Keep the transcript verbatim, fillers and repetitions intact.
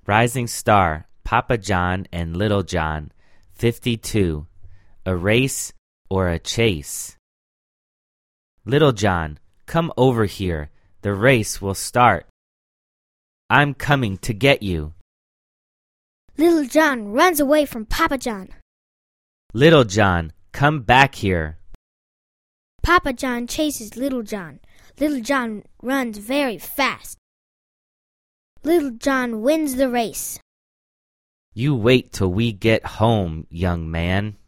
Rising Star, Papa John and Little John, fifty-two. A race or a chase? Little John, come over here. The race will start. I'm coming to get you. Little John runs away from Papa John. Little John, come back here. Papa John chases Little John. Little John runs very fast. Little John wins the race. You wait till we get home, young man.